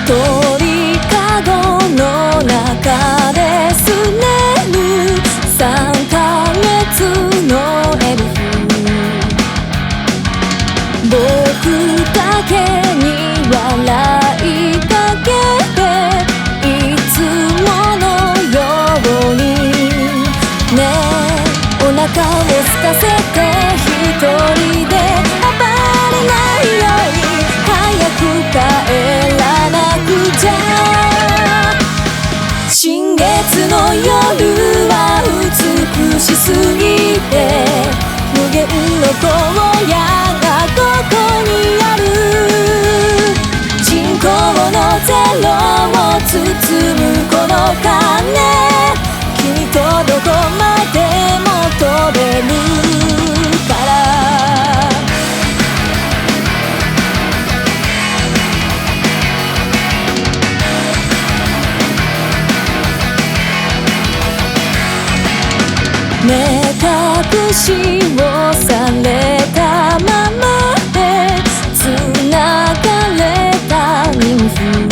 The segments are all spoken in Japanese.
鳥かごの中で拗ねる3ヶ月のエルフ、僕だけに笑いかけていつものようにねえ、お腹を空かせて一人で暴れないように早く帰らなくちゃ。新月の夜は美しすぎて無限の荒野がここにある。人口のゼロを包むこの鐘、君とどこまでも飛べるから。目隠しをされたままで繋がれた人数、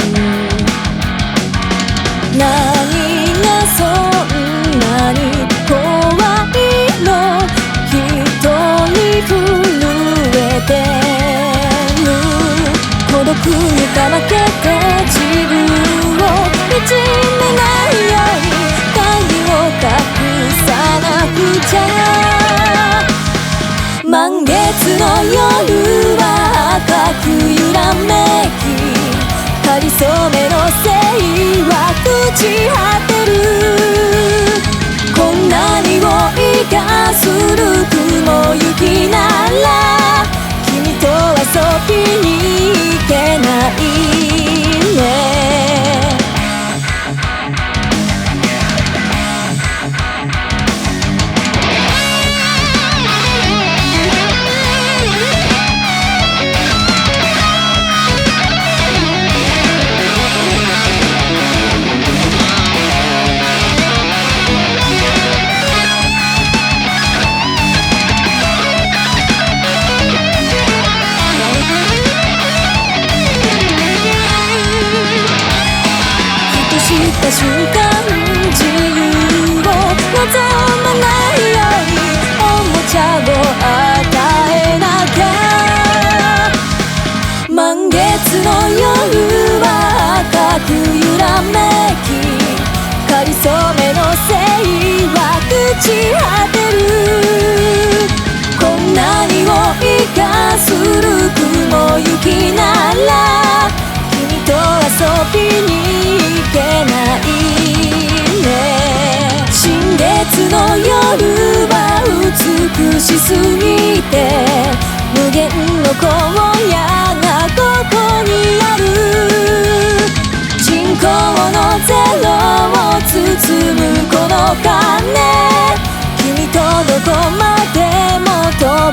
何がそんなに怖いの、人に震えてる。孤独にかまけて自分を見つめないように鍵を隠さなくちゃ。満月の夜は赤く揺らめき、かりそめのせいは朽ち果てる。こんなに多いがする雲行きなら君と遊びに行けないね。した瞬間自由を望まないようにおもちゃを与えなきゃ。満月の夜は赤く揺らめき、かりそめのせいは朽ち果てる。こんなに多いがする雲行きなら君と遊びに行けないね。新月の夜は美しすぎて無限の荒野がここにある。人口のゼロを包むこの鐘、君とどこまでも飛